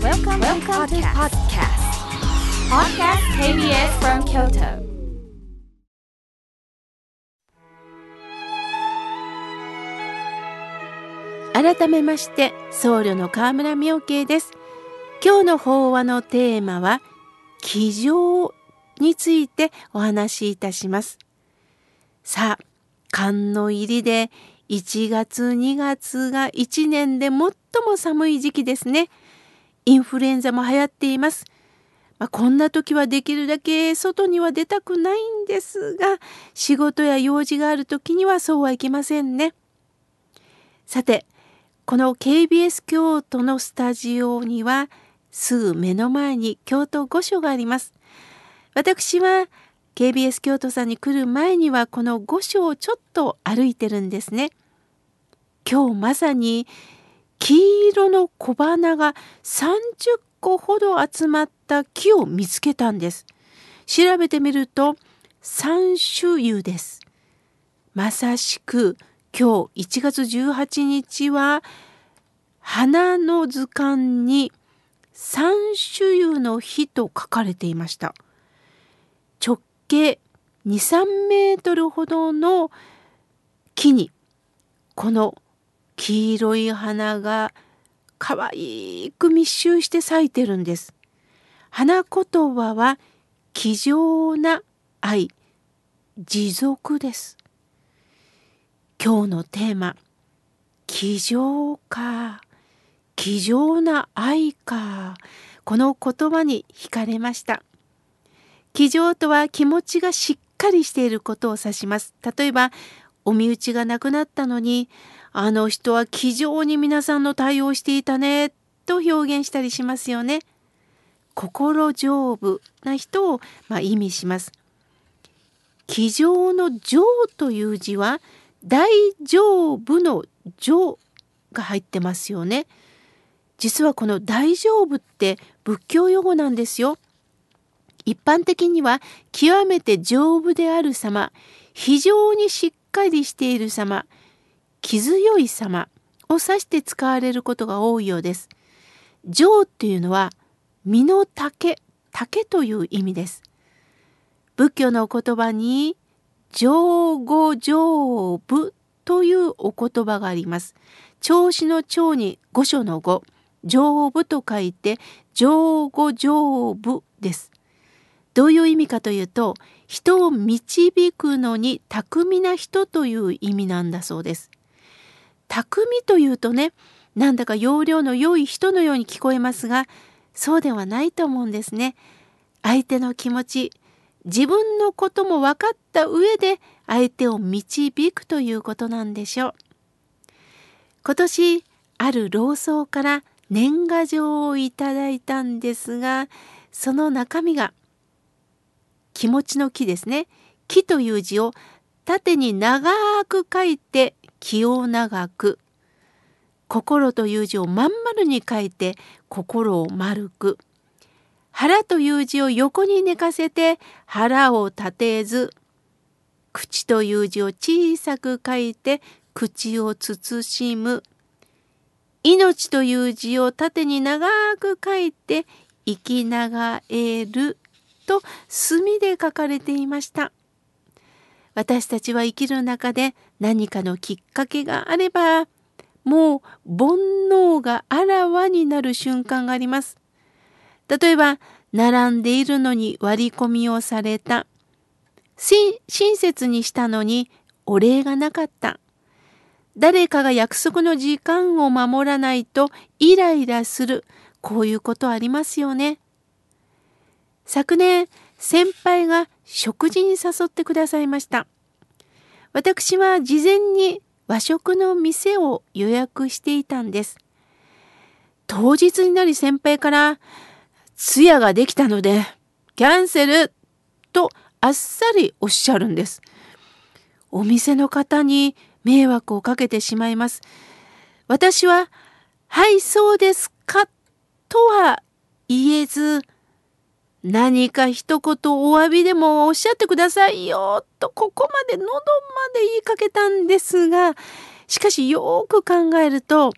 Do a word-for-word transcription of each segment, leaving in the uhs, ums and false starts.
Welcome, Welcome to podcast. Podcast ケービーエス from Kyoto. 改めまして僧侶の河村妙慶です。今日の法話のテーマは気丈についてお話しいたします。さあ、寒の入りでいちがつにがつがいちねんで最も寒い時期ですね。インフルエンザも流行っています。まあ、こんな時はできるだけ外には出たくないんですが、仕事や用事がある時にはそうはいきませんね。さて、この ケービーエス 京都のスタジオにはすぐ目の前に京都御所があります。私は ケービーエス 京都さんに来る前にはこの御所をちょっと歩いてるんですね。今日まさに黄色の小花がさんじゅっこほど集まった木を見つけたんです。調べてみると三種油です。まさしく今日いちがつじゅうはちにちは花の図鑑に三種油の日と書かれていました。直径に、さんメートルほどの木にこの黄色い花がかわいく密集して咲いてるんです。花言葉は気丈な愛、持続です。今日のテーマ、気丈か、気丈な愛か、この言葉に惹かれました。気丈とは気持ちがしっかりしていることを指します。例えば、お身内が亡くなったのに、あの人は気丈に皆さんの対応していたね、と表現したりしますよね。心丈夫な人を、まあ、意味します。気丈の丈という字は、大丈夫の丈が入ってますよね。実はこの大丈夫って仏教用語なんですよ。一般的には極めて丈夫である様、非常にしっかりしている様、気強い様を指して使われることが多いようです。丈っていうのは身の丈、丈という意味です。仏教のお言葉に上語上部というお言葉があります。調子の調に御所の御、上部と書いて上語上部です。どういう意味かというと、人を導くのに巧みな人という意味なんだそうです。巧みというとね、なんだか要領の良い人のように聞こえますが、そうではないと思うんですね。相手の気持ち、自分のことも分かった上で相手を導くということなんでしょう。今年ある老僧から年賀状をいただいたんですが、その中身が気持ちの気ですね。気という字を縦に長く書いて気を長く、心という字をまん丸に書いて心を丸く、腹という字を横に寝かせて腹を立てず、口という字を小さく書いて口を慎む、命という字を縦に長く書いて生き長えると墨で書かれていました。私たちは生きる中で何かのきっかけがあれば、もう煩悩があらわになる瞬間があります。例えば、並んでいるのに割り込みをされた。親切にしたのにお礼がなかった。誰かが約束の時間を守らないとイライラする。こういうことありますよね。昨年、先輩が食事に誘ってくださいました。私は事前に和食の店を予約していたんです。当日になり先輩から通夜ができたのでキャンセルとあっさりおっしゃるんです。お店の方に迷惑をかけてしまいます。私ははいそうですかとは言えず、何か一言お詫びでもおっしゃってくださいよとここまで喉まで言いかけたんですが、しかしよく考えると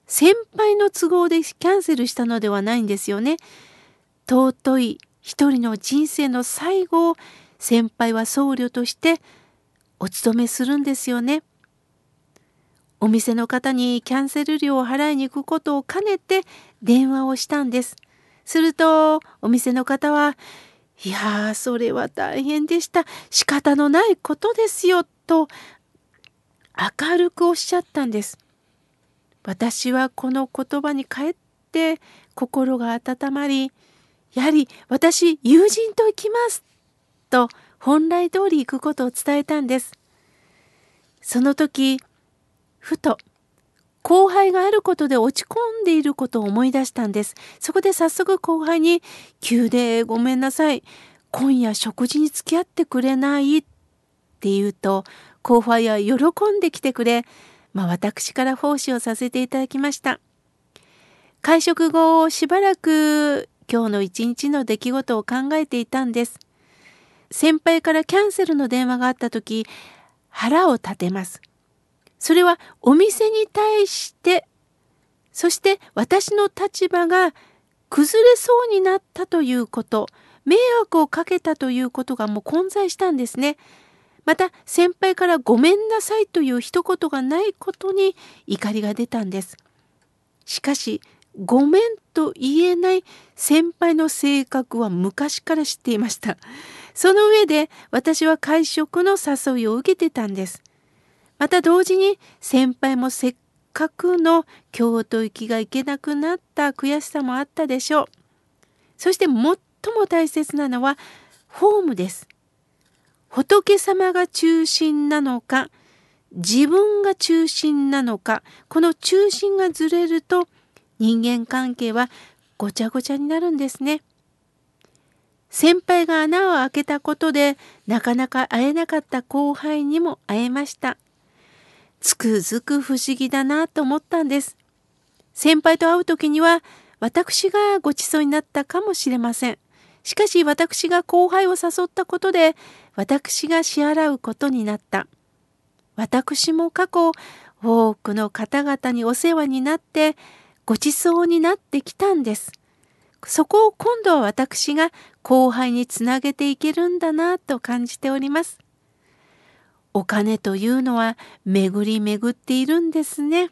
先輩の都合でキャンセルしたのではないんですよね。尊い一人の人生の最後を先輩は僧侶としてお務めするんですよね。お店の方にキャンセル料を払いに行くことを兼ねて電話をしたんです。するとお店の方は、いやー、それは大変でした。仕方のないことですよ、と明るくおっしゃったんです。私はこの言葉にかえって心が温まり、やはり私、友人と行きます、と本来通り行くことを伝えたんです。その時、ふと後輩があることで落ち込んでいることを思い出したんです。そこで早速後輩に、急でごめんなさい。今夜食事に付き合ってくれないって言うと、後輩は喜んできてくれ、まあ私から奉仕をさせていただきました。会食後、しばらく今日の一日の出来事を考えていたんです。先輩からキャンセルの電話があった時、腹を立てます。それはお店に対して、そして私の立場が崩れそうになったということ、迷惑をかけたということがもう混在したんですね。また先輩からごめんなさいという一言がないことに怒りが出たんです。しかし、ごめんと言えない先輩の性格は昔から知っていました。その上で私は会食の誘いを受けてたんです。また同時に先輩もせっかくの京都行きが行けなくなった悔しさもあったでしょう。そして最も大切なのはフォームです。仏様が中心なのか、自分が中心なのか、この中心がずれると人間関係はごちゃごちゃになるんですね。先輩が穴を開けたことでなかなか会えなかった後輩にも会えました。つくづく不思議だなと思ったんです。先輩と会う時には私がごちそうになったかもしれません。しかし私が後輩を誘ったことで私が支払うことになった。私も過去多くの方々にお世話になってごちそうになってきたんです。そこを今度は私が後輩につなげていけるんだなと感じております。お金というのは巡り巡っているんですね。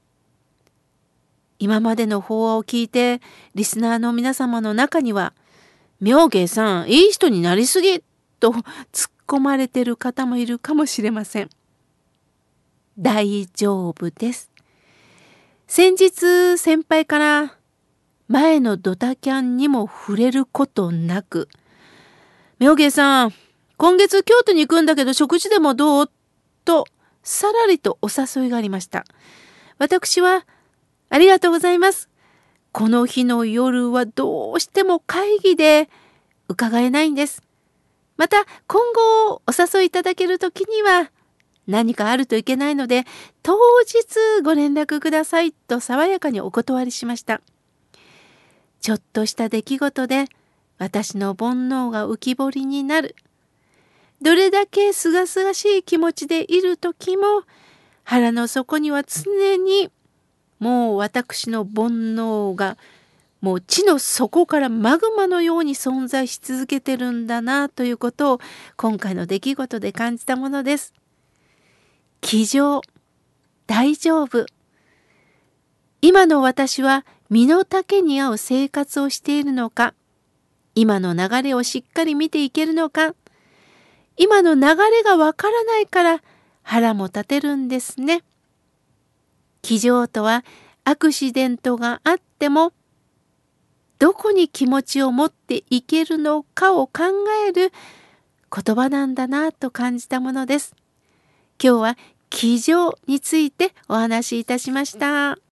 今までの法話を聞いてリスナーの皆様の中には、妙慶さん、いい人になりすぎと突っ込まれている方もいるかもしれません。大丈夫です。先日先輩から前のドタキャンにも触れることなく、妙慶さん、今月京都に行くんだけど食事でもどうとさらりとお誘いがありました。私はありがとうございます。この日の夜はどうしても会議で伺えないんです。また今後お誘いいただけるときには何かあるといけないので当日ご連絡くださいと爽やかにお断りしました。ちょっとした出来事で私の煩悩が浮き彫りになる。どれだけすがすがしい気持ちでいる時も腹の底には常にもう私の煩悩がもう地の底からマグマのように存在し続けてるんだなということを今回の出来事で感じたものです。気丈、大丈夫。今の私は身の丈に合う生活をしているのか、今の流れをしっかり見ていけるのか、今の流れがわからないから腹も立てるんですね。気丈とはアクシデントがあってもどこに気持ちを持っていけるのかを考える言葉なんだなと感じたものです。今日は気丈についてお話しいたしました。